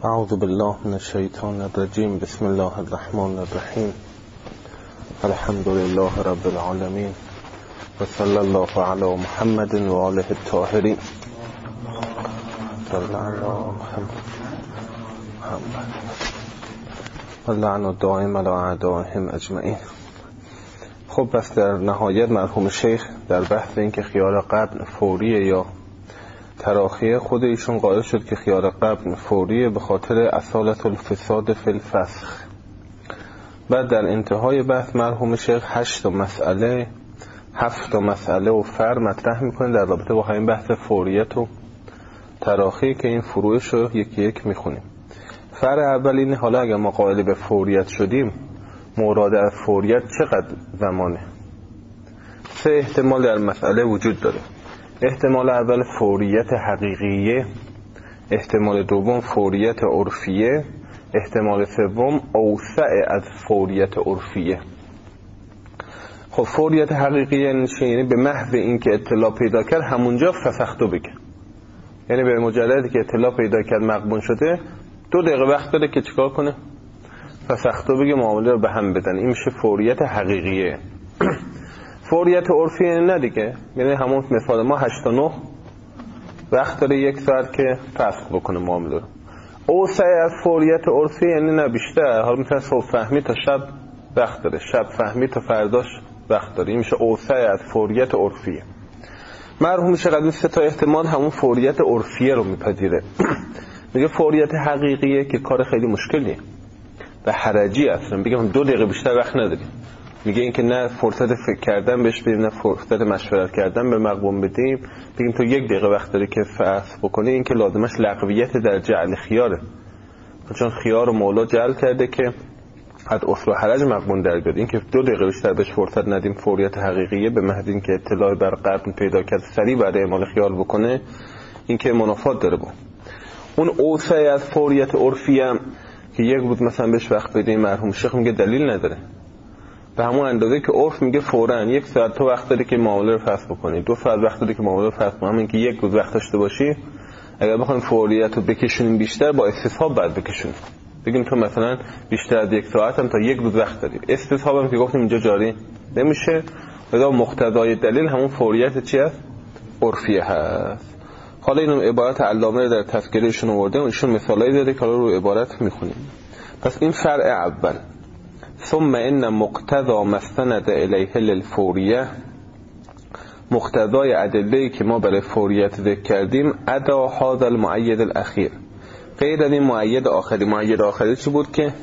اعوذ بالله من الشیطان الرجیم. بسم الله الرحمن الرحیم. الحمد لله رب العالمین و صلی الله علی محمد و آله الطاهرین. صلی الله علی محمد و لعن الدائم علی اعدائهم اجمعین. خب بس در نهایت مرحوم شیخ در بحث این که خیار قبل فوریه یا تراخیه، خود ایشون قائل شد که خیار قبل فوریه به خاطر اصالت الفساد فی الفسخ. بعد در انتهای بحث مرحوم شیخ 7 مسئله و فر مطرح میکنه در رابطه با همین بحث فوریت و تراخی که این فروعش رو یکی یک میخونیم. فر اول اینه حالا اگر ما قائل به فوریت شدیم، مراد از فوریت چقدر زمانه؟ 3 احتمال در مسئله وجود داره. احتمال اول فوریت حقیقیه، احتمال دوم فوریت عرفیه، احتمال سوم اوسع از فوریت عرفیه. خب فوریت حقیقیه یعنی به محض اینکه اطلاع پیدا کرد همونجا فسختو بگه، یعنی به مجردی که اطلاع پیدا کرد مغبون شده 2 دقیقه وقت داره که چیکار کنه؟ فسختو بگه، معامله رو به هم بدن. این میشه فوریت حقیقیه. فوریت عرفی نه دیگه، یعنی همون مثال ما 8 تا 9 وقت داره 1 ساعت که فسخ بکنه معامله رو. اوسع از فوریت عرفی یعنی نه بیشتر، حالا مثلا صبح فهمی تا شب وقت داره، شب فهمی تا فرداش وقت داره. این میشه اوسع از فوریت عرفیه. مرحوم شیخ از این 3 تا احتمال همون فوریت عرفیه رو میپذیره. میگه فوریت حقیقیه که کار خیلی مشکلیه و حرجی اصلا، بگم 2 دقیقه بیشتر وقت نداریم. میگه این که نه فرصت فکر کردن بهش بدیم، نه فرصت مشورت کردن به مغبون بدیم، بگیم تو 1 دقیقه وقت داری که فسخ بکنی. این که لازمش لغویت در جعل خیاره، چون خیار رو مولا جعل کرده که حد اصل و حرج مغبون در بیاد. این که 2 دقیقه بیشتر بهش فرصت ندیم فوریت حقیقیه، به محض این که اطلاع بر قبل پیدا کرد سریع بعد اعمال خیار بکنه، این که منافات داره با اون اوسع از فوریت عرفیه که 1 بود مثلا بهش وقت بدیم. مرحوم شیخ میگه دلیل نداره، به همون اندازه که عرف میگه فوراً 1 ساعت تو وقت داری که معامله رو فسخ بکنی، 2 ساعت وقت داری که معامله رو فسخ کنی. همین که 1 روز وقت داشته باشی، اگر بخوایم فوریت رو بکشونیم بیشتر با استصحاب بعد بکشونیم، بگیم تو مثلا بیشتر از 1 ساعت هم تا 1 روز وقت داری. استصحاب هم که گفتیم اینجا جاری نمیشه، لذا مقتضای دلیل همون فوریت چی است؟ عرفیه هست. حالا اینو عبارت علامه در تذکرهشون آورده و ایشون مثالایی داده که حالا رو عبارت میخونیم. پس این فرع اول. ثم ان مقتضا مستند الیه للفوریه، مقتضای ادله‌ای که ما برای فوریت ذکر کردیم، ادا هذا المؤید الاخیر، غیر از این مؤید آخری. مؤید آخری چی بود؟ که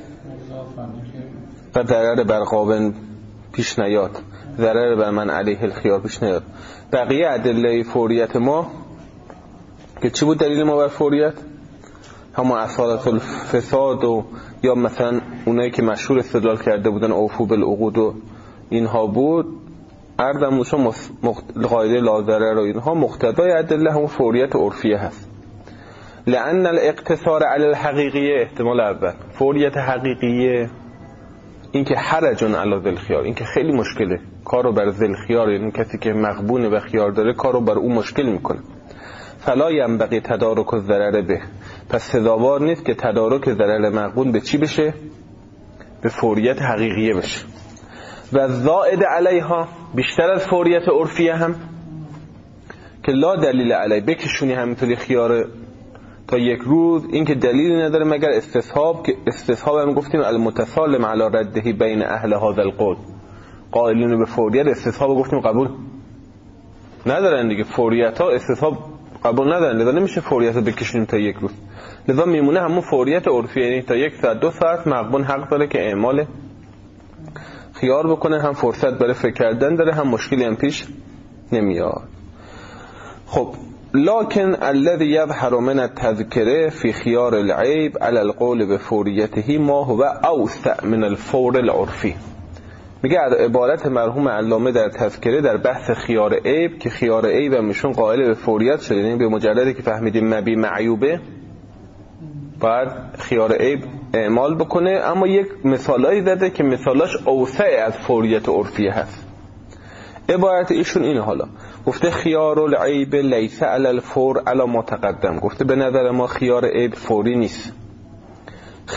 ضرر بر قابل پیش نیاد، ضرر بر من علیه الخیار پیش نیاد. بقیه ادله فوریت ما که چی بود؟ دلیل ما بر فوریت همون اصالت الفساد و یا مثلا اونایی که مشهور استدلال کرده بودن اوفو بالعقود و اینها بود. اردم موشا قاعده لازره رو اینها مقتضای ادله همون فوریت عرفیه هست. لأن الاقتصار علی الحقیقیه، احتمال اول فوریت حقیقیه این که حرجون علی ذل خیار، این که خیلی مشکله کارو بر ذل خیار، یعنی کسی که مغبون و خیار داره کارو بر اون مشکل میکنه. فلا ینبغی تدارک الضرر به، پس سزاوار نیست که تدارک ضرر مغبون به چی بشه؟ به فوریت حقیقیه بشه. و زائد علیها، بیشتر از فوریت عرفیه هم که لا دلیل علی، بکشونی همینطوری خیار تا 1 روز، این که دلیلی نداره مگر استصحاب، که استصحاب هم گفتیم المتسالم علی رده بین اهل هذا القول، قائلین به فوریت استصحاب گفتیم قبول ندارن دیگه، فوریت ها استصحاب قبول ندارن، لذا نمیشه فوریت رو بکشونیم تا 1 روز. لذا میمونه همون فوریت عرفی، یعنی تا 1 ساعت 2 ساعت مغبون حق داره که اعمال خیار بکنه، هم فرصت برای فکر کردن داره، هم مشکلی هم پیش نمیاد. خب لكن الذي يظهر من التذكره في خيار العيب على القول بفوريته ما هو اوسع من الفور العرفي. میگه عبارت مرحوم علامه در تذکره در بحث خیار عیب که خیار عیب همشون قائل به فوریت شده، یعنی به مجردی که فهمیدیم مبی معیوبه باید خیار عیب اعمال بکنه، اما یک مثالایی داده که مثالاش اوسع از فوریت عرفیه هست. عبارت ایشون اینه، حالا گفته خیار العیب لیس علی الفور علی ما تقدم، گفته به نظر ما خیار عیب فوری نیست،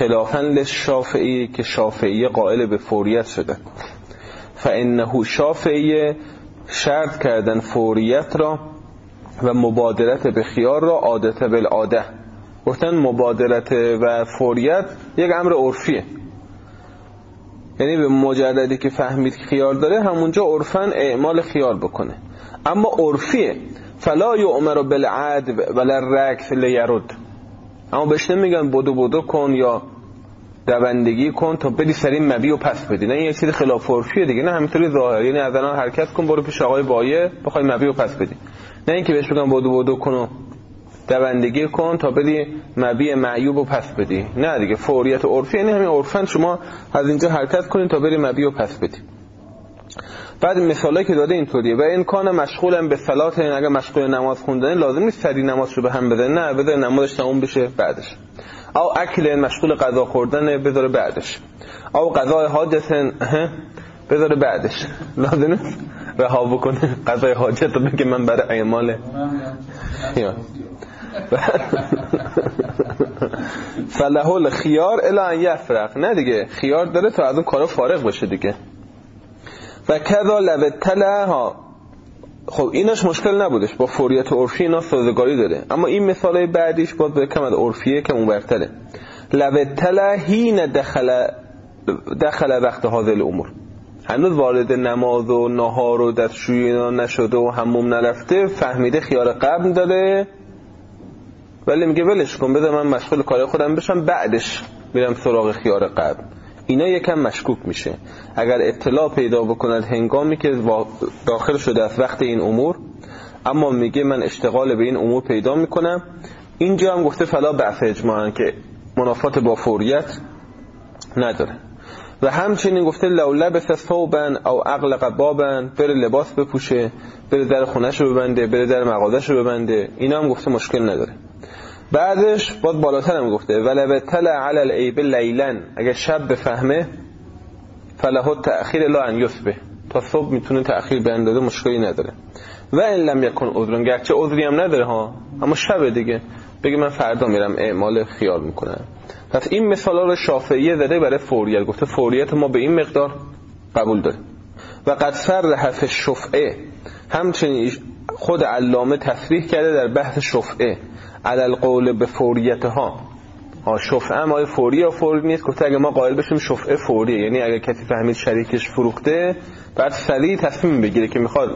خلافاً للشافعی که شافعی قائل به فوریت شده. فانه شافعی شرط کردن فوریت را و مبادرت به خیار را عادت بالعاده. گفتن مبادرت و فوریت یک امر عرفیه، یعنی به مجردی که فهمید خیار داره همونجا عرفاً اعمال خیار بکنه. اما عرفیه فلا یؤمر بالعدو ولا الرکث لیرد، اما بهش نمیگن بدو کن یا دوندگی کن تا بدی سری مبی و پس بدی، نه این یه چیز خلاف عرفیه دیگه، نه همینطوری ظاهر، یعنی از الان حرکت کن برو پیش آقای بایه بخوای مبی و پس بدی، نه اینکه بهش بگن بدو کن و دوندگی کن تا بدی مبی معیوب و پس بدی، نه دیگه. فوریت عرفی یعنی همین عرفاً شما از اینجا حرکت کنین تا بری مبی و پس بدی. بعد مثالی که داده اینطوریه و این کان مشغولن به صلات، اگه مشغول نماز خوندن لازم نیست سری نماز رو به هم بزنه، نه بذار نمازش تموم بشه بعدش. او اکل مشغول غذا خوردن بذاره بعدش، او قضای حاجت بذاره بعدش، لازم نیست رها بکنه قضای حاجت رو بگه من برای اعمال فله الخيار الا ان يفرق، نه دیگه خیار داره تا از اون کارا فارغ بشه دیگه. و کذا لو ابتلعها، خب اینش مشکل نبودش، با فوریت عرفی اینا سازگاری داره، اما این مثالای بعدیش باز به کم از عرفیه که مبرتره. لو ابتلع حین دخل وقت هذه الامور، هنوز وارد نماز و نهار و دستشویی اینا نشده و حموم نرفته، فهمیده خیار قبل داره ولی میگه ولش کن بذار من مشغول کار خودم بشم بعدش میرم سراغ خیار قبل. اینا یکم مشکوک میشه. اگر اطلاع پیدا بکند هنگامی که داخل شده از وقت این امور، اما میگه من اشتغال به این امور پیدا میکنم، اینجا هم گفته فلا بأس اجماعاً که منافات با فوریت نداره. و همچنین گفته لو لبس ثوبا او اغلق بابا، بره لباس بپوشه، بره در خونه‌شو ببنده، بره در مغازه‌شو ببنده، اینا هم گفته مشکل نداره. بعدش باز بالاتر هم گفته ولو اطلع علی العیب لیلا، اگه شب بفهمه فله التأخیر لا ان یصبح، تا صبح میتونه تأخیر بیندازه مشکلی نداره. و ان لم یکن عذر، گرچه عذری هم نداره ها، اما شب دیگه بگه من فردا میرم اعمال خیال میکنم. پس این مثالا رو شافعیه زده برای فوریت، گفته فوریت ما به این مقدار قبول داره. و قد صرح فی الشفعه، همچنین خود علامه تصریح کرده در بحث شفعه علی القول به فوریتها. شفعه هم فوری یا فوری نیست، گفته اگه ما قائل بشیم شفعه فوریه، یعنی اگه کسی فهمید شریکش فروخته بعد سریع تصمیم بگیره که میخواد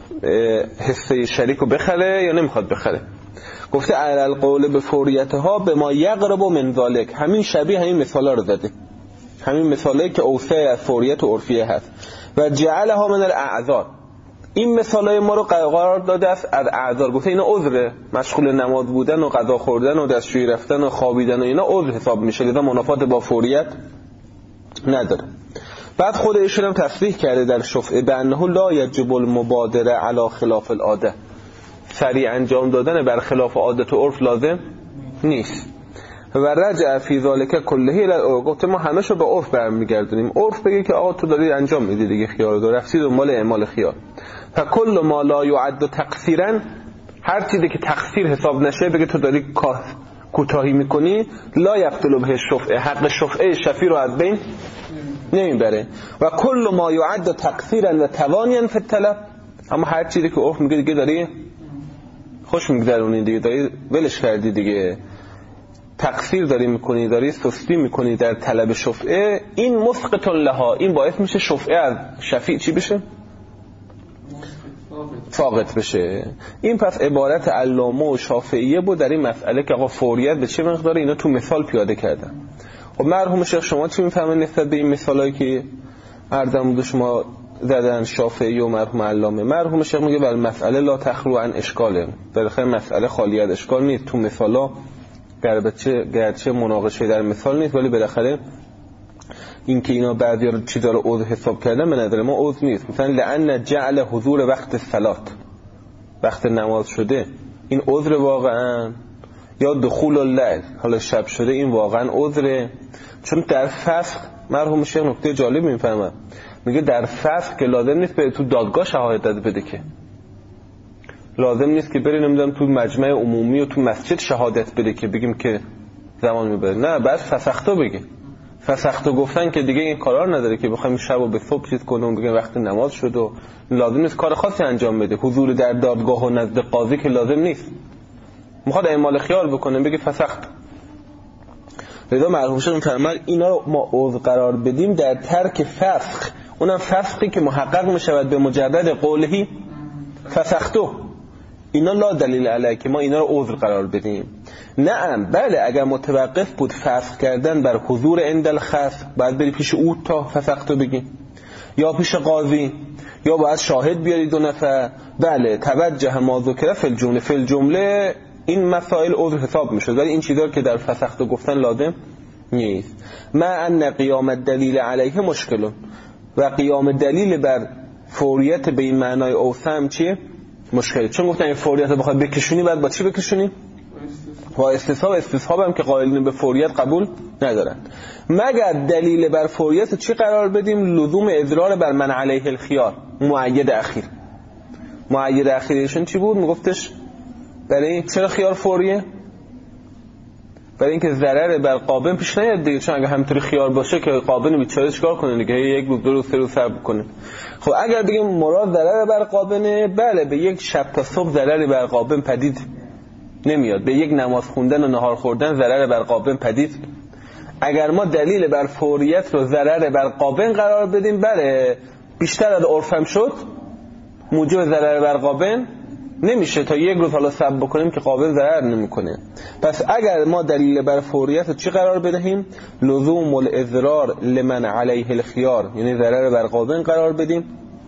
حصه شریک رو بخره یا نمیخواد بخره. گفته علی القول به فوریتها به ما یقرب من ذالک، همین شبیه همین مثالا رو زده، همین مثالی که اوصی از فوریت و عرفیه هست. و جعلها من الاعذار، این مثالای ما رو قرار داده است از اعذار، گفته اینا عذره، مشغول نماز بودن و غذا خوردن و دستشویی رفتن و خوابیدن و اینا عذر حساب میشه، لذا منافات با فوریت نداره. بعد خود ایشون هم تصریح کرده در شفعه به انه لا یجب المبادره علی خلاف العاده، سریع انجام دادن بر خلاف عادت و عرف لازم نیست. و رجع فی ذالک کله، گفته ما همه شو به عرف برمیگردونیم، عرف بگه که آقا تو داری انجام میدی دیگه خیار داره، رفتی دنبال اعمال خیار. فکل ما لا یعد تقصیرا، هر چیزی که تقصیر حساب نشه بگه تو داری کوتاهی میکنی، لا یقتل به شفعه، حق شفعه شفیع رو از بین نمیبره. و کل ما یعد تقصیرا و توانیا فی الطلب، اما هر چیزی که عرف میگه دیگه داری خوش میگذرونی دیگه، داری ولش کردی دیگه، تقصیر داری میکنی، داری سستی میکنی در طلب شفعه، این مسقط لها، این باعث میشه شفعه از شفیع چی بشه؟ فاقد بشه. این پس عبارت علامه و شافعیه بود در این مسئله که آقا فوریت به چه مقداره اینا تو مثال پیاده کردن. خب مرحوم شیخ شما چی میفهمید نسبت به این مثالایی که عرضم بود شما زدن مرحوم و مرحوم علامه؟ مرحوم شیخ میگه بل مسئله لا تخلو عن اشکاله، بالاخره مسئله خالی از اشکال نیست، تو مثالا گرچه مناقشه در مثال نیست ولی بالاخره این که اینا بعضی چیزا رو عذر حساب کردن به نظر ما عذر نیست. مثلا لعن جعل حضور وقت صلات، وقت نماز شده، این عذر واقعا، یا دخول اللیل حالا شب شده، این واقعا عذره. چون در فسخ مرحوم شیخ نکته جالب میفهمه، میگه در فسخ که لازم نیست به تو دادگاه شهادت بده، که لازم نیست که بری نمیدونم تو مجمع عمومی و تو مسجد شهادت بده که بگیم که زمان میبره. نه بعد فسختو بگه. فسختو گفتن که دیگه این کارا نداره که بخوایم شب و به صبح چیز کنیم بگیم وقت نماز شد و لازم نیست کار خاصی انجام بده. حضور در دادگاه و نزد قاضی که لازم نیست. میخواد اعمال خیار بکنه بگه فسخت. لذا مرحوم شیخ میفرماید اینا رو ما عضو قرار بدیم در ترک فسخ، اونم فسخی که محقق میشود به مجرد قولهی فسختو. اینا لا دلیل علیه که ما اینا رو عذر قرار بدیم. نعم بله اگر متوقف بود فسخ کردن بر حضور عند الخصم باید بری پیش او تا فسختو بگی، یا پیش قاضی، یا باید شاهد بیاری 2 نفر. بله توجه ما ذکر فی الجمله این مسائل عذر حساب میشد، ولی این چیزا که در فسختو گفتن لازم نیست. ما ان قیام الدلیل علیه مشکل، و قیام دلیل بر فوریت به این معنای اوسم چیه؟ مشکل. چون گفتن این فوریت رو بخواد بکشونی بعد با چی بکشونی؟ با استصحاب هم که قائلین به فوریت قبول ندارن. مگر دلیل بر فوریت چی قرار بدیم؟ لزوم اضرار بر من علیه الخیار. مؤید اخیرشون چی بود؟ میگفتش برای چرا خیار فوریه؟ برای اینکه ضرر بر قابن پیش نیاد دیگه. چون اگه همینطوری خیار باشه که قابن بیچاره چیکار کنه دیگه؟ 1 روز 2 روز 3 روز صبر کنه. خب اگر بگیم مراد ضرر بر قابنه، بله به یک شب تا صبح ضرر بر قابن پدید نمیاد. به یک نماز خوندن و نهار خوردن ضرر بر قابن پدید. اگر ما دلیل بر فوریت رو ضرر بر قابن قرار بدیم، بله بیشتر از عرفم شد موجب ضرر بر قابن نمیشه. تا 1 روز حالا صبر بکنیم که قابل ضرر نمیکنه. پس اگر ما دلیل بر فوریت رو چی قرار بدهیم؟ لزوم الاضرار لمن علیه الخیار، یعنی ضرر بر قابل قرار بدیم.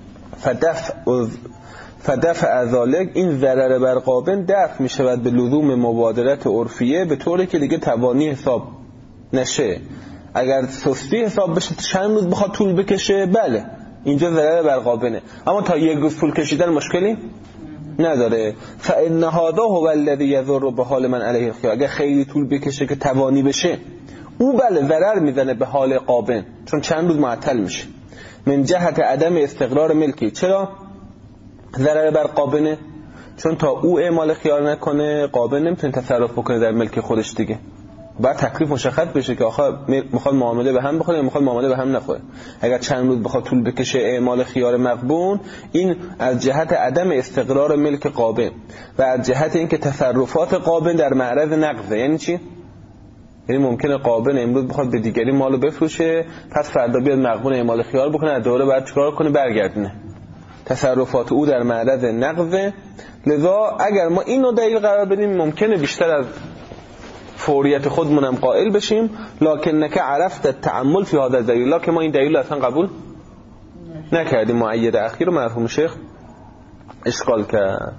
فدفع ذلک، این ضرر بر قابل دفع میشود به لزوم مبادرت عرفیه، به طوری که دیگه توانی حساب نشه. اگر سستی حساب بشه چند روز بخواد طول بکشه، بله اینجا ضرر بر قابله. اما تا 1 روز طول کشیدن مشکلی نداره. فإن هذا هو الذي يضر به حال من علیه الخیار. اگه خیلی طول بکشه که توانی بشه، او بله ضرر میزنه به حال قابن، چون چند روز معطل میشه. من جهت عدم استقرار ملکی. چرا ضرر بر قابنه؟ چون تا او اعمال خیار نکنه قابن نمیتونه تصرف بکنه در ملک خودش دیگه. بعد تکلیف مشخص بشه که آخه میخواد معامله به هم بخوره یا میخواد معامله به هم نخوره. اگر چند روز بخواد طول بکشه اعمال خیار مغبون، این از جهت عدم استقرار ملک قابن و از جهت اینکه تصرفات قابن در معرض نقضه. یعنی چی؟ یعنی ممکنه قابن امروز بخواد به دیگری مالو بفروشه، پس فردا بیاد مغبون اعمال خیار بکنه، از دوره بعد چیکار کنه؟ برگردونه. تصرفات او در معرض نقضه. لذا اگر ما اینو دلیل قرار بدیم ممکنه بیشتر از فوریت خودمونم قائل بشیم. لکنک عرفت التعمل فی هذا الدلیل، لکن ما این دلیل اصلا قبول نکردیم. مؤید اخیر رو مرحوم شیخ اشکال کرد.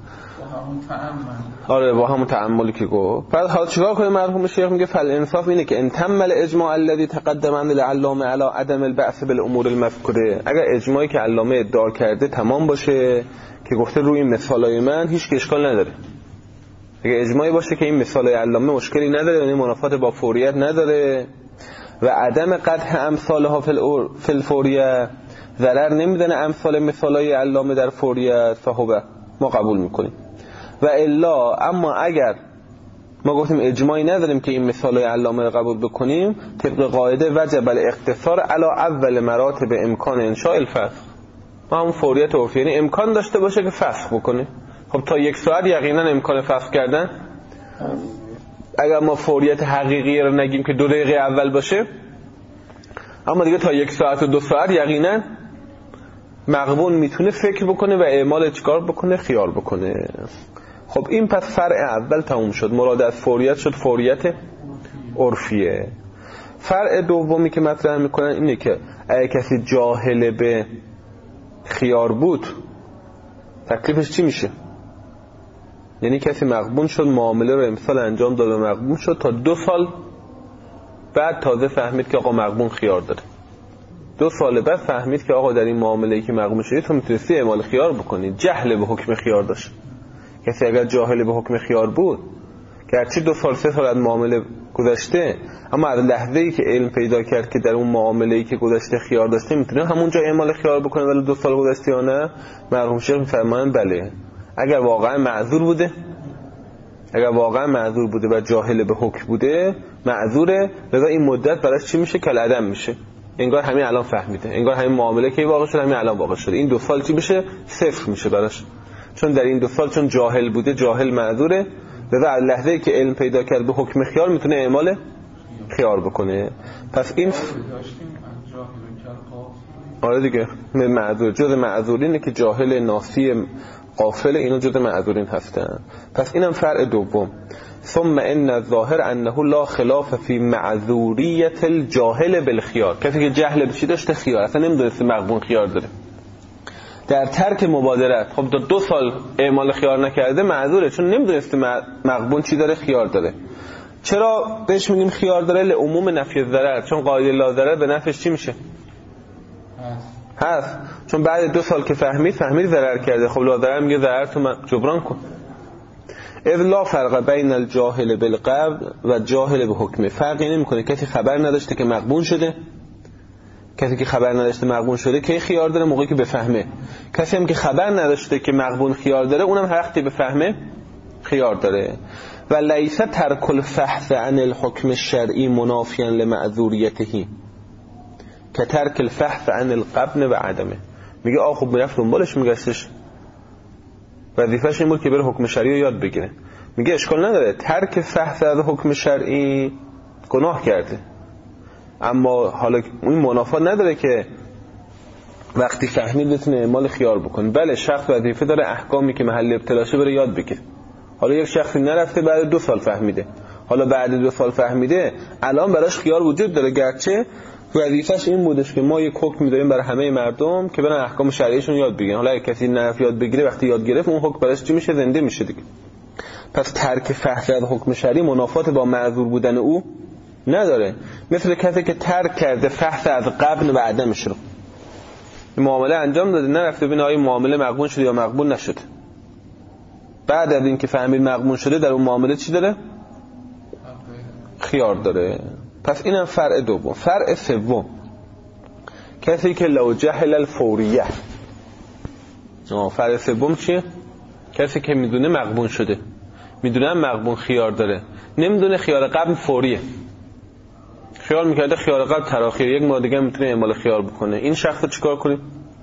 آره با همون تعملی که گفت. بعد حالا چیکار کنه مرحوم شیخ؟ میگه فل انصاف اینه که ان تم الاجماع الذي تقدم عن العلامه علی عدم البعث بالامور المذکوره. اگر اجماعی که علامه ادعا کرده تمام باشه که گفته روی مثالای من هیچ اشکال نداره، اگه اجماعی باشه که این مثالای علامه مشکلی نداره، یعنی منافات با فوریت نداره و عدم قطع امثالها فی الفوریه، ضرر نمیزنه امثال مثالای علامه در فوریت، فهوبه ما قبول میکنیم. و الا اما اگر ما گفتیم اجماعی نداریم که این مثالای علامه رو قبول بکنیم، طبق قاعده وجب الاقتصار علی اول مراتب امکان انشاء الفسخ. ما همون فوریت عرفی، یعنی امکان داشته باشه که فسخ بکنه. خب تا 1 ساعت یقینا امکان فسخ کردن. اگر ما فوریت حقیقی رو نگیم که 2 دقیقه اول باشه، اما دیگه تا 1 ساعت و 2 ساعت یقینا مغبون میتونه فکر بکنه و اعمال چیکار بکنه؟ خیار بکنه. خب این پس فرع اول تموم شد. مراد از فوریت شد فوریت عرفیه. فرع دومی که مطرح میکنن اینه که اگه کسی جاهل به خیار بود تکلیفش چی میشه؟ یعنی کسی مغبون شد، معامله رو امسال انجام داد و مغبون شد، تا 2 سال بعد تازه فهمید که آقا مغبون خیار داره. 2 سال بعد فهمید که آقا در این معامله‌ای که مغبون شدی تو میتونستی اعمال خیار بکنی. جهل به حکم خیار داشت. کسی اگر جاهل به حکم خیار بود که هرچی 2 سال 3 سال از معامله گذشته، اما از لحظه‌ای که علم پیدا کرد که در اون معامله‌ای که گذشته خیار داشته میتونه همونجا اعمال خیار بکنه ولی 2 سال گذشته یا نه، مرحوم شیخ می‌فرمایند بله. اگر واقعا معذور بوده و جاهل به حکم بوده معذوره، لذا این مدت براش چی میشه؟ کالعدم میشه. انگار همین الان فهمیده، انگار همین معامله که واقع شده همین الان واقع شده. این 2 سال چی بشه؟ صفر میشه براش، چون در این 2 سال چون جاهل بوده، جاهل معذوره، لذا از لحظه‌ای که علم پیدا کرد به حکم خیار میتونه اعمال خیار بکنه. پس این آره دیگه معذور، جز معذورینه که جاهل ناسی غافل، اینا جز معذورین هستن. پس اینم فرع دوم. ثم ان الظاهر انه لا خلاف فی معذوریت الجاهل بالخيار. کسی که جهل به چی داشته؟ خیار، اصلا نمیدونسته مغبون خیار داره، در ترک مبادرت، خب 2 سال اعمال خیار نکرده معذوره، چون نمیدونسته مغبون چی داره؟ خیار داره. چرا بهش میگیم خیار داره؟ لعموم نفی ضرر، چون قاعده لا ضرر به نفعش چی میشه؟ هست. چون بعد 2 سال که فهمید ضرر کرده، خب لا ضرر میگه ضرر تو جبران کن. اذ لا فرق بین الجاهل بالقبض و جاهل به حکم. فرقی نمیکنه کسی خبر نداشته که مغبون شده، کسی که خبر نداشته مغبون شده کی خیار داره؟ موقعی که بفهمه. کسی هم که خبر نداشته که مغبون خیار داره، اونم هر وقتی بفهمه خیار داره. و لیس ترک الفحث عن الحکم الشرعی منافیا لمعذوریته که ترک الفحث عن القبن و عدمه. میگه خب میرفت دنبالش میگشتش، وظیفه‌ش این بود که بره حکم شرعی رو یاد بگیره. میگه اشکال نداره، ترک فحث از حکم شرعی گناه کرده، اما حالا این منافات نداره که وقتی فهمید بتونه اعمال خیار بکنه. بله شخص وظیفه داره احکامی که محل ابتلاشه بره یاد بگیره. حالا یک شخصی نرفته بعد 2 سال فهمیده، حالا بعد 2 سال فهمیده الان براش خیار وجود داره، گرچه وظیفه‌ش این بودش که ما یک حکم می‌داریم برای همه مردم که برن احکام شرعیشون یاد بگیرن. حالا اگه کسی نرفت یاد بگیره، وقتی یاد گرفت اون حکم براش چی میشه؟ زنده میشه دیگه. پس ترک فحث از حکم شرعی منافات با معذور بودن او نداره. مثل کسی که ترک کرده فحث از قبن و عدمش رو، معامله انجام داده، نرفته ببینه آیا معامله مقبول شده یا مقبول نشده، بعد از اینکه فهمید مقبول شده در اون معامله چی داره؟ خیار داره. پس اینم فرع دوم. فرع سوم کسی که لو جهل الفوریه. فرع سوم چیه؟ کسی که میدونه مقبول شده، میدونه مقبول خیار داره، نمیدونه خیار قبل فوریه، خیال میکرده خیار قبل تراخیر، 1 ماه دیگه میتونه اعمال خیار بکنه. این شخص رو چیکار کنیم؟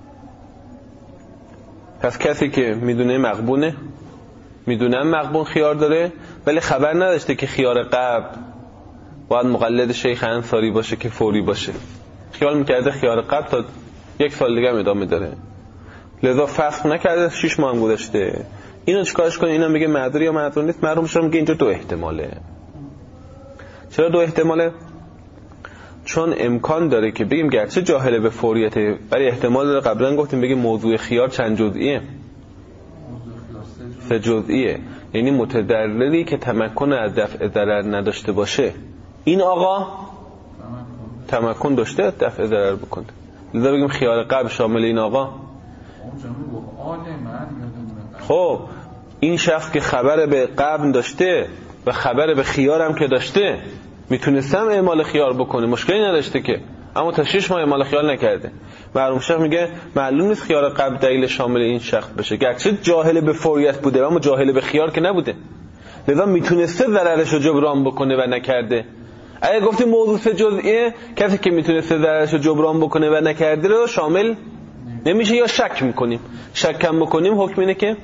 پس کسی که میدونه مقبونه، میدونه مقبول خیار داره، ولی خبر نداشته که خیار قبل باید مقلد شیخ انصاری باشه که فوری باشه، خیال میکرده خیار قبل تا 1 سال دیگه ادامه داره، لذا فسخ نکرده، 6 ماه هم گذشته. اینو چیکارش کنه؟ اینا میگه معذور یا معذور نیست. معلوم میشه میگه اینجا 2 احتماله. چرا 2 احتماله؟ چون امکان داره که بگیم گرچه جاهل به فوریته، ولی احتمال داره، قبلا گفتیم بگیم موضوع خیار چند جزئیه؟ 3 جزئیه. یعنی متضرری که تمکن از دفع ضرر نداشته باشه، این آقا تمکن داشته دفع ضرر بکنه، لذا بگیم خیار قبل شامل این آقا. خب این شخص که خبر به قبل داشته و خبر به خیار هم که داشته، میتونستم اعمال خیار بکنه، مشکلی نداشته که، اما تا 6 ماه اعمال خیار نکرده. معلوم شخص میگه معلوم نیست خیار قبل دلیل شامل این شخص بشه، گرچه جاهل به فوریت بوده اما جاهل به خیار که نبوده، لذا میتونسته ضررش رو جبران بکنه و نکرده. اگه گفتیم موضوع جزئیه، کسی که میتونسته ضررش رو جبران بکنه و نکرده رو شامل نمیشه، یا شک میکنیم. شک هم بکنیم حکم اینه که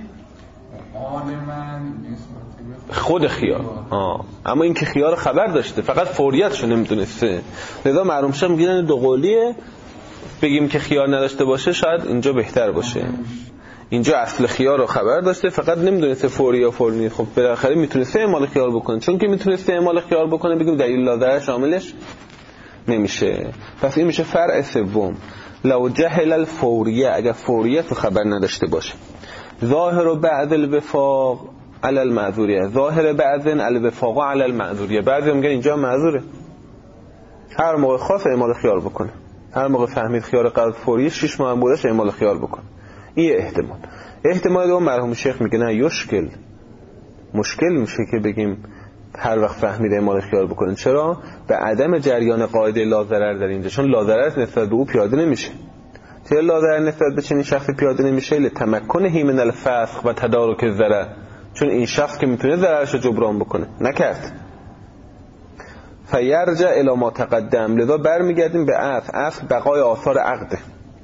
خود خیار، اما این که خیار خبر داشته، فقط فوریتشو نمیدونسته، لذا معلوم شه میگن 2 قولیه. بگیم که خیار نداشته باشه شاید اینجا بهتر باشه. اینجا اصل خیار رو خبر داشته، فقط نمیدونسته فوری یا فوری نیست. خب بالاخره میتونسته اعمال خیار بکنه، چون که میتونسته اعمال خیار بکنه بگیم دلیل لازمه شاملش نمیشه. پس این میشه فرع سوم. لو جهل الفوریه، اگر فوریت رو خبر نداشته باشه. ظاهر بعد الوفاق علی المعذوریه، ظاهر بعد الوفاق علی المعذوریه. بعضی میگن اینجا معذوره، هر موقع خواست اعمال خیار بکنه، هر موقع فهمید خیار قبل فوریه 6 ماه هم بودش اعمال خیار بکنه. این احتمال. احتمال دوم مرحوم شیخ میگه نه، مشکل میشه که بگیم هر وقت فهمید اعمال خیار بکنه. چرا؟ به عدم جریان قاعده لا ضرر در اینجا، چون لا ضرر نسبت به او پیاده نمیشه. چرا لا ضرر نسبت به چنین شخصی پیاده نمیشه؟ لتمکن من الفسخ و تدارک الضرر، چون این شخص که میتونه ضررش رو جبران بکنه نکرد. فیرجع الی ما تقدم، لذا برمیگردیم به اصل. اصل بقای آثار عقده.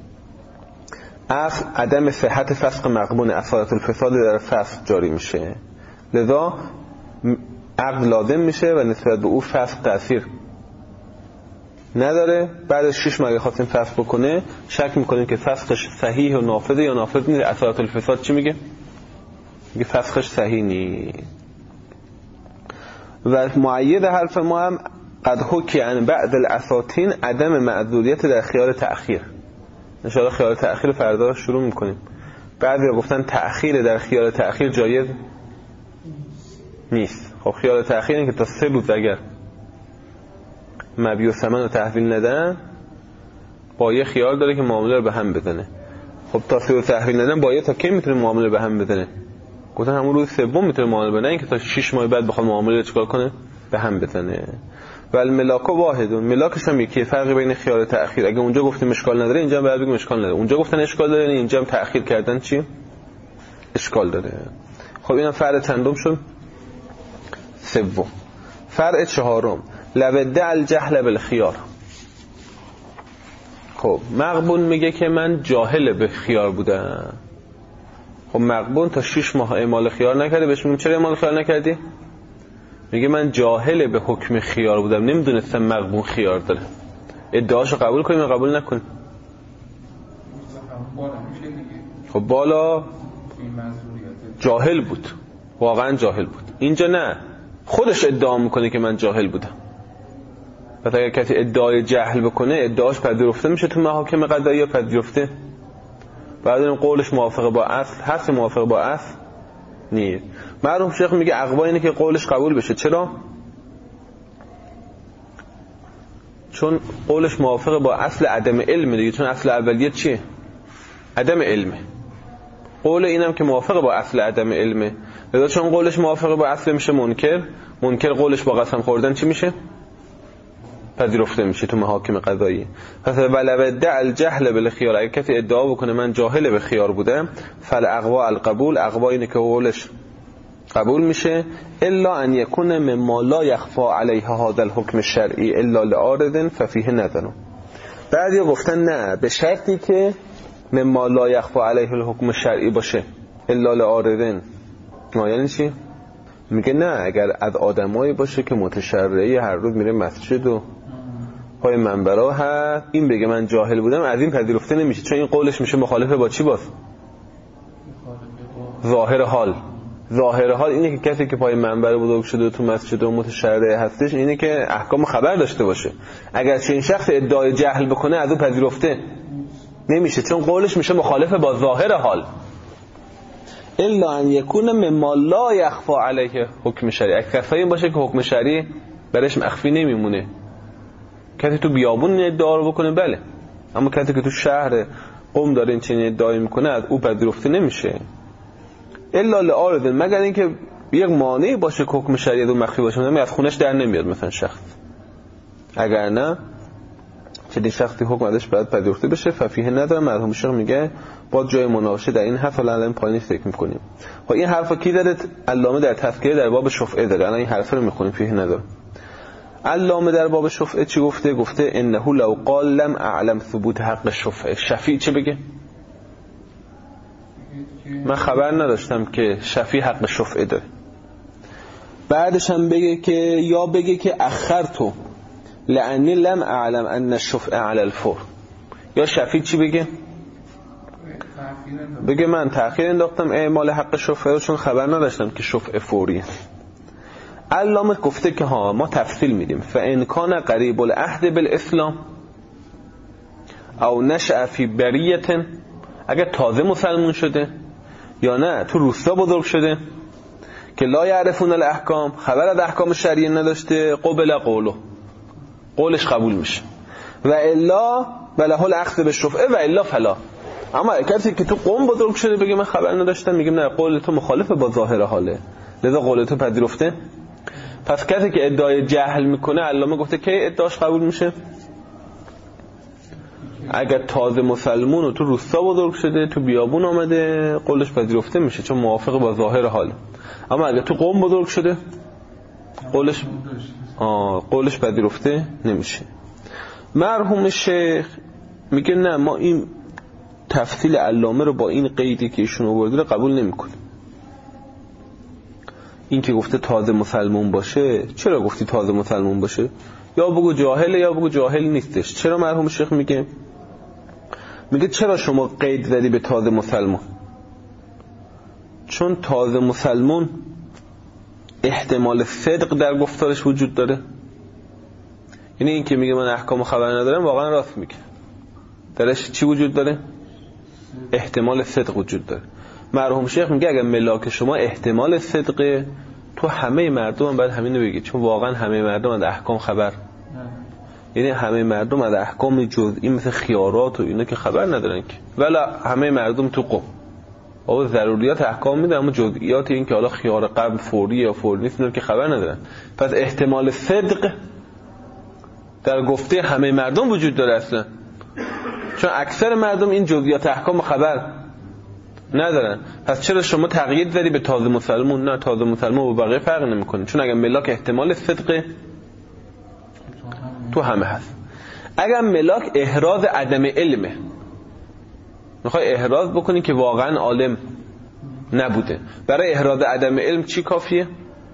اصل عدم صحت فسق مقبون، اثرات الفساد در فسق جاری میشه، لذا عقد لازم میشه و نسبت به او فسق تأثیر نداره. بعد از 6 ماه خواستیم فسق بکنه، شک میکنیم که فسقش صحیح و نافذه یا نافذ نیست. اثرات الفساد چی میگه؟ میگه فسقش صحیح نیست. و معید حرف ما هم قد حکی عن بعد الاساطین عدم معذوریت در خیال تأخیر. ان شاء الله خیال تأخیر فردا شروع میکنیم. بعضیا گفتن تأخیر در خیال تأخیر جایز نیست. خب خیال تأخیر اینه که تا 3 روز اگر مبیع و ثمن رو تحویل ندن، با یه خیال داره که معامله رو به هم بزنه. خب تا 3 روز تحویل ندن، با یه تا کی میتونه معامله به هم بزنه؟ گفتن همون روز سوم میتونه معامله بزنه، اینکه تا 6 ماه بعد بخواد معامله رو چیکار کنه؟ به هم بزنه. ولی ملاک واحد، ملاکش هم یکی. فرق بین خیال تأخیر، اگه اونجا گفتیم اشکال نداره، اینجا هم باید بگیم اشکال نداره. اونجا گفتن اشکال داره، اینجا هم تأخیر کردن چی؟ اشکال داره. خب اینم فرع چندم شد؟ سوم. فرع چهارم، لو ادعى الجهل بالخيار. خب مغبون میگه که من جاهل به خیار بودم. خب مغبون تا 6 ماه اعمال خیار نکرده، بهش میگم چرا اعمال خیار نکردی؟ میگه من جاهل به حکم خیار بودم، نمیدونستم مغبون خیار داره. ادعاشو قبول کنیم یا قبول نکنیم؟ خب بالا جاهل بود، واقعا جاهل بود. اینجا نه، خودش ادعا میکنه که من جاهل بودم. پس اگر کسی ادعای جهل بکنه، ادعاش پذیرفته میشه تو محاکم قضایی، پذیرفته؟ بعد این قولش موافقه با اصل هست، موافقه با اصل نیست. مرحوم شیخ میگه اقوا اینه که قولش قبول بشه. چرا؟ چون قولش موافقه با اصل عدم علم دیگه. چون اصل اولیت چیه؟ عدم علمه. قول اینم که موافقه با اصل عدم علمه، لذا چون قولش موافقه با اصل میشه منکر. منکر قولش با قسم خوردن چی میشه؟ پذیرفته میشه تو محاکم قضایی. پس ولو ادعى الجهل بالخيار، اگه کسی ادعا بکنه من جاهل به خیار بودم، فالاقوا القبول، اقوا اینه که قولش قبول میشه. الا ان يكون مما لا يخفى عليه هذا الحكم الشرعي الا لعارض ففيه نظر. بعضیا گفتن نه، به شرطی که مما لا يخفى عليه الحكم الشرعي باشه الا لعارض. یعنی چی؟ میگه نه، اگر از آدمایی باشه که متشرعی هر روز میره مسجد و پای منبرها هست، این بگه من جاهل بودم، از این پذیرفته نمیشه. چون این قولش میشه مخالفه با چی؟ باز ظاهر حال. ظاهر حال اینه که کسی که پای منبر بزرگ شده و تو مسجد و متشرع هستش، اینه که احکام خبر داشته باشه. اگر چه این شخص ادعای جهل بکنه، از اون پذیرفته نمیشه، چون قولش میشه مخالفه با ظاهر حال. الا ان یکون مما لا یخفى علیه حکم شرعی، اکثر این باشه که حکم شرعی برش مخفی نمیمونه. کسی تو بیابون ادعا رو بکنه بله، اما کسی که تو شهر قم داره این چنین ادعایی میکنه، از او پذیرفته نمیشه. الا لعارض، مگر اینکه یک مانعی باشه که حکم شرعی رو مخفی باشه، مثلا از خونش در نمیاد مثلا شخص، اگر نه چه شخصی حکم ازش باید پذیرفته بشه. ففیه نداره. مرحوم شیخ میگه با جای مناقشه در این حرف الان پایین فکر میکنیم. خب این حرفا کی داره؟ علامه در تذکره در باب شفعه داره. الان این حرفا رو میخونیم، فیه نداره. علامه در باب شفعه چی گفته؟ گفته انه لو قال لم اعلم ثبوت حق الشفعه. شفیع چه بگه؟ من خبر نداشتم که شفیع حق شفعه داره. بعدش هم بگه که یا بگه که اخرتو لعنی لم اعلم ان الشفعه علی الفور. یا شفیع چی بگه؟ بگه من تأخیر انداختم اعمال حق شفعه چون خبر نداشتم که شفعه فوریه. علامه گفته که ها ما تفصیل میدیم. فان کان قریب العهد بالاسلام او نشأ فی بریه، اگر تازه مسلمان شده یا نه تو روستا بزرگ شده که لا یعرفون الاحکام، خبر از احکام شرعی نداشته، قبل قوله، قولش قبول میشه. و الا وله الاخذ بالشفعه و الا فلا. اما کسی که تو قوم بزرگ شده بگه من خبر نداشتم، میگم نه، قول تو مخالفه با ظاهر حاله، لذا قول تو پذیرفته. پس کسی که ادعای جهل میکنه، علامه گفته که ادعاش قبول میشه اگر تازه مسلمون و تو روستا بزرگ شده، تو بیابون آمده، قولش پذیرفته میشه چون موافق با ظاهر حاله. اما اگر تو قوم بزرگ شده، قولش قولش پذیرفته نمیشه. مرحوم شیخ میگه نه، ما این تفصیل علامه رو با این قیدی که ایشون آورده رو قبول نمیکنیم. این که گفته تازه مسلمون باشه، چرا گفتی تازه مسلمون باشه؟ یا بگو جاهله یا بگو جاهل نیستش. چرا مرحوم شیخ میگه چرا شما قید زدی به تازه مسلمون؟ چون تازه مسلمون احتمال صدق در گفتارش وجود داره. یعنی این که میگه من احکام خبر ندارم واقعا راست میگه. درش چی وجود داره؟ احتمال صدق وجود داره. مرحوم شیخ میگه اگر ملاک شما احتمال صدقه، تو همه مردم هم باید همین رو بگید، چون واقعا همه مردم از احکام خبر، یعنی همه مردم از احکام جزئی مثل خیارات و اینا که خبر ندارن که، ولی همه مردم تو قم او ضروریات احکام میدن، اما جزئیات این که حالا خیار قبل فوری یا فوری نیست اینا که خبر ندارن. پس احتمال صدق در گفته همه مردم وجود داره اصلا، چون اکثر مردم این جزئیات احکام خبر ندارن. پس چرا شما تقیید زدی به تازه مسلمون؟ نه، تازه مسلمون و بقیه فرق نمیکنه، چون اگر ملاک احتمال صدق تو همه هست. اگر ملاک احراز عدم علمه، میخوای احراز بکنی که واقعا عالم نبوده، برای احراز عدم علم چی کافیه؟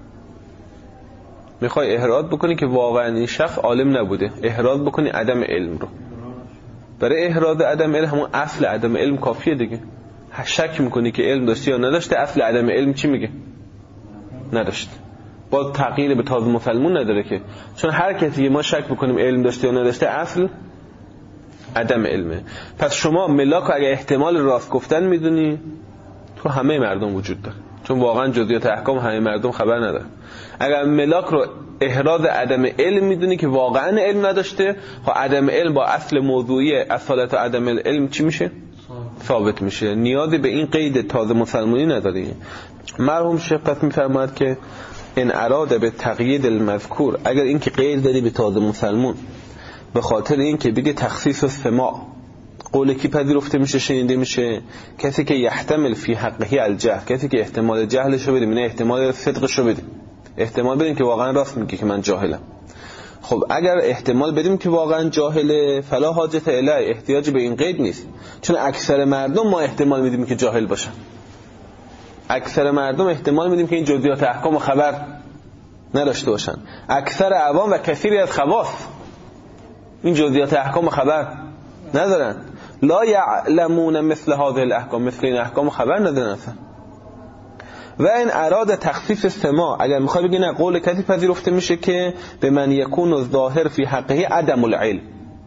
میخوای احراز بکنی که واقعا این شخص عالم نبوده، احراز بکنی عدم علم رو. برای احراز عدم علم همون اصل عدم علم کافیه دیگه. شک میکنی که علم داشته یا نداشته، اصل عدم علم چی میگه؟ نداشته. باز تغییر به تازه مسلمون نداره که، چون هر کسی که ما شک بکنیم علم داشته یا نداشته اصل عدم علمه. پس شما ملاک اگه احتمال راست گفتن میدونی تو همه مردم وجود داره، چون واقعا جزئیات احکام همه مردم خبر نداره. اگر ملاک رو احراز عدم علم میدونی که واقعا علم نداشته، خب عدم علم با اصل موضوعی اصالت عدم علم چی میشه؟ ثابت میشه. نیازی به این قید تازه مسلمونی نداری. مرحوم شیخ پس میفرماید که ان اراد به تقیید المذکور، اگر این که قید داری به تازه مسلمون به خاطر این که بگه تخصیص السماع، قول کی پذیرفته میشه شنیده میشه؟ کسی که یحتمل فی حقه الجهل، کسی که احتمال جهلشو بده، نه احتمال صدقشو بده. احتمال بدیم که واقعا راست میگه که من جاهلم. خب اگر احتمال بدیم که واقعا جاهله، فلا حاجت الیه، احتیاج به این قید نیست، چون اکثر مردم ما احتمال میدیم که جاهل باشن. اکثر مردم احتمال میدیم که این جزئیات احکام خبر نداشته باشن. اکثر عوام و کثیری از خواص این جزئیات احکام خبر ندارن. لا یعلمون مثل هذه الاحکام، مثل این احکام خبر ندارن اصلا. و این اراد تخصیص السماع، اگر میخوای بگی نه قول کسی پذیرفته میشه که به من یکون الظاهر فی حقه عدم العلم،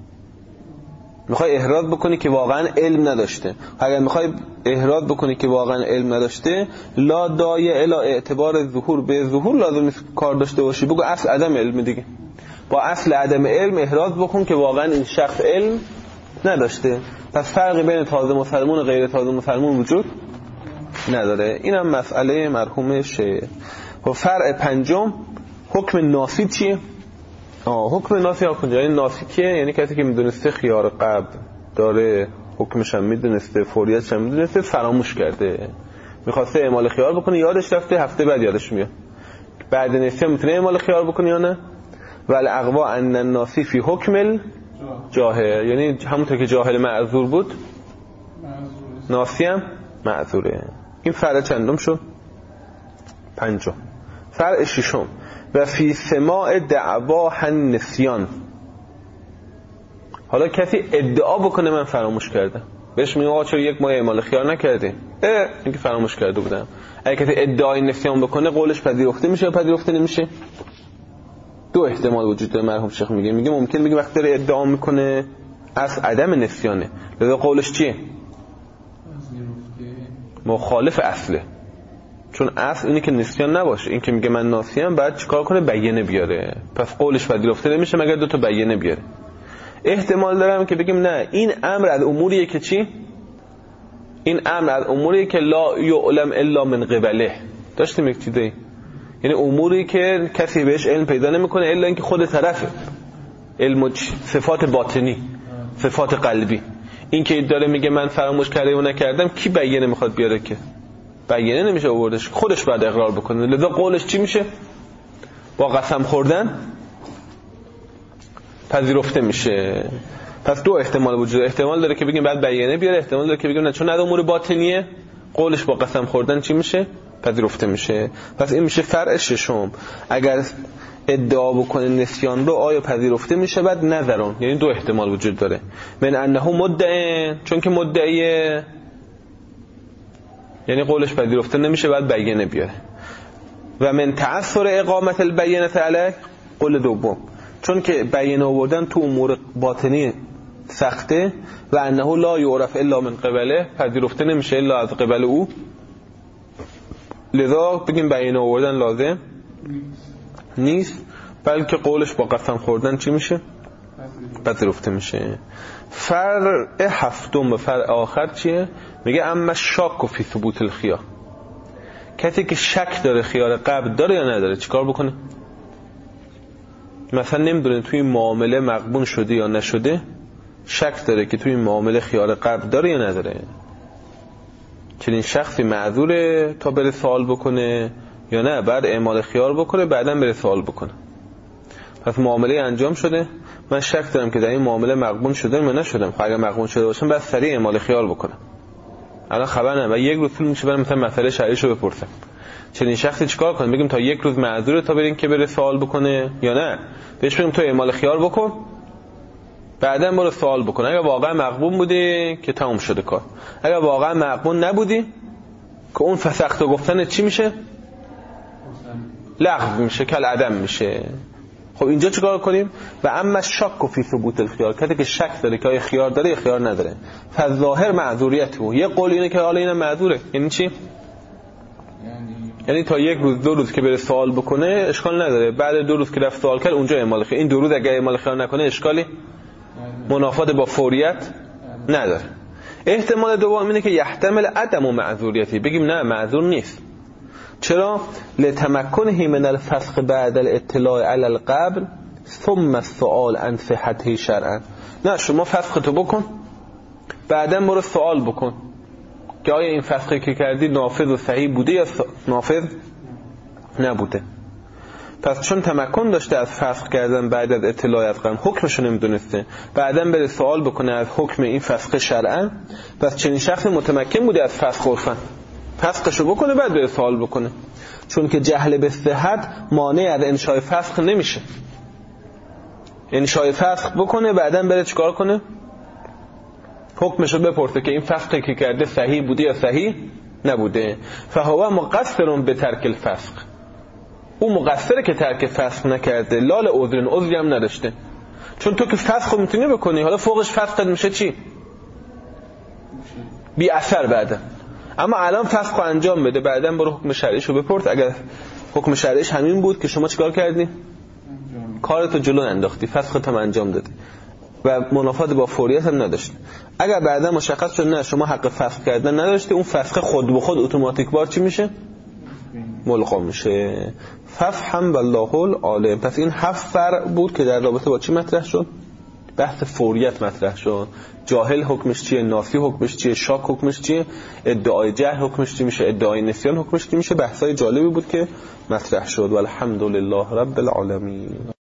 میخوای احراز بکنی که واقعا علم نداشته. اگر میخوای احراز بکنی که واقعا علم نداشته، لا داعی الی اعتبار ظهور، به ظهور لازم نیست کار داشته باشی، بگو اصل عدم علم دیگه. با اصل عدم علم احراز بکن که واقعا این شخص علم نداشته. پس فرقی بین تازه مسلمون و غیر تازه مسلمون وجود نداره. اینم مسئله مرحوم شیخ. و فرع پنجم، حکم ناسی چیه؟ حکم ناسی ها کنجا، این ناسی کیه؟ یعنی کسی که میدونسته خیار قبل داره، حکمش هم میدونسته، فوریتش هم میدونسته، فراموش کرده، میخواسته اعمال خیار بکنه، یادش رفته، هفته بعد یادش میاد، بعد نسیان میتونه اعمال خیار بکنه یا نه؟ ولی اقوا ان الناسی فی حکم جاهل، یعنی همونطور که جاهل معذور بود ناسی هم معذوره. این فرع چندم شد؟ پنجم. فرع ششم، و فی سماع دعوا النسیان. حالا کسی ادعا بکنه من فراموش کردم، بهش میگم آقا چرا یک ماه اعمال خیار نکردی؟ اینکه فراموش کرده بودم. اگه کسی ادعای نسیان بکنه قولش پذیرفته میشه یا پذیرفته نمیشه؟ دو احتمال وجود داره. مرحوم شیخ میگه ممکن بگه وقتی داره ادعا میکنه از عدم نسیانه، لذا قولش چیه؟ مخالف اصله، چون اصل اینه که نسیان نباشه. این که میگه من ناسیم بعد چیکار کنه؟ بیانه بیاره. پس قولش پذیرفته نمیشه مگر دو تا بیانه بیاره. احتمال دارم که بگیم نه، این امر از اموریه که چی؟ این امر از اموریه که لا یعلم الا من قبله. داشتیم یک چیزی، یعنی اموری که کسی بهش علم پیدا نمیکنه الا اینکه خود طرفه، علم صفات باطنی، صفات قلبی. این که داره میگه من فراموش کرده و نکردم، کی بیانه میخواد بیاره؟ که بیانه نمیشه آوردش، خودش بعد اقرار بکنه. لذا قولش چی میشه؟ با قسم خوردن پذیرفته میشه. پس دو احتمال وجود داره. احتمال داره که بگیم بعد بیانه بیاره، احتمال داره که بگیم نه چون از امور باطنیه قولش با قسم خوردن چی میشه؟ پذیرفته میشه. پس این میشه فرع ششم. اگر ادعا بکنه نسیان رو آیا پذیرفته میشه بعد نظرون، یعنی دو احتمال وجود داره. من انه مدعی، چون که مدعیه یعنی قولش پذیرفته نمیشه بعد بیانه بیاره. و من تعثر اقامت البینه علیه، قول دوم، چون که بیانه آوردن تو امور باطنی سخته و انه لا یعرف الا من قبله، پذیرفته نمیشه الا از قبل او، لذا بگیم بیانه آوردن لازم نیست، بلکه قولش با قسم خوردن چی میشه؟ پذیرفته میشه. فرع هفتم و فرع آخر چیه؟ میگه اما شاک فی ثبوت الخیار، کسی که شک داره خیار قبل داره یا نداره چیکار بکنه؟ مثلا نمیدونه توی معامله مغبون شده یا نشده، شک داره که توی معامله خیار قبل داره یا نداره. چنین شخصی معذوره تا بره سوال بکنه یا نه بعد اعمال خیار بکنه بعداً بره سوال بکنه. پس معامله انجام شده، من شک دارم که در این معامله مغبون شدم یا نشدم. خب اگر مغبون شده باشم بعد سریع اعمال خیار بکنم. الان خبر ندارم و یک روز طول میشه برم مثلا مسئله شرعیشو بپرسم. چنین شخصی چیکار کنه؟ بگیم تا یک روز معذوره تا بریم که بره سوال بکنه یا نه بهش بگیم تو اعمال خیار بکن بعداً برو سوال بکن. اگر واقعا مغبون بودی که تموم شده کار، اگر واقعا مغبون نبودی که اون فسخت گفتن چی میشه؟ لغو میشه، کل عدم میشه. خب اینجا چیکار کنیم؟ و اما شک فی ثبوت الخیار، کسی که شک داره که آیا خیار داره یا خیار نداره، فظاهر معذوریته. یه قول اینه که حالا اینم معذوره. یعنی چی؟ یعنی تا یک روز دو روز که بره سوال بکنه اشکال نداره، بعد دو روز که رفت سوال کرد اونجا اعمال خیار. این دو روز اگه اعمال خیار نکنه اشکالی منافات با فوریت نداره. احتمال دوم اینه که یحتمل عدم و معذوریتی، بگیم نه معذور نیست. چرا؟ لتمکنه من الفسخ بعد الاطلاع علی القبل ثم السؤال عن صحته شرعا. نه شما فسخ تو بکن بعداً برو سوال بکن که آیا این فسخی که کردی نافذ و صحیح بوده یا نافذ نبوده. پس چون تمکن داشته از فسخ کردن بعد از اطلاع از قبل، حکمشو نمیدونسته، بعداً بره سوال بکنه از حکم این فسخ شرعا، پس چنین شخص متمکن بوده از فسخ عرفاً، فسخشو بکنه بعد بره سوال بکنه. چون که جهل به صحت مانع از انشای فسخ نمیشه. انشای فسخ بکنه بعداً بره چیکار کنه؟ حکمشو بپرسه که این فسخی که کرده صحیح بوده یا صحیح نبوده. فهو مقصر به ترک الفسخ، او مقصره که ترک فسخ نکرده، لال عذری هم نداشته. چون تو که فسخ میتونی بکنی، حالا فوقش فسخت میشه چی؟ بی اثر بعدا. اما الان فسخ رو انجام بده بعداً برو حکم شرعیشو بپرس. اگر حکم شرعیش همین بود که شما چیکار کردی؟ کارتو جلو انداختی، فسخت هم انجام دادی و منافات با فوریت هم نداشت. اگر بعدا مشخص شد نه شما حق فسخ کردن نداشتی، اون فسخ خود به خود اتوماتیک بار چی میشه؟ ملغا میشه. ففهم والله العالم. پس این 7 فرع بود که در رابطه با چی مطرح شد؟ بحث فوریت مطرح شد. جاهل حکمش چیه، ناسی حکمش چیه، شاک حکمش چیه، ادعای جهل حکمش چی میشه، ادعای نسیان حکمش چی میشه. بحثای جالبی بود که مطرح شد. والحمدلله رب العالمین.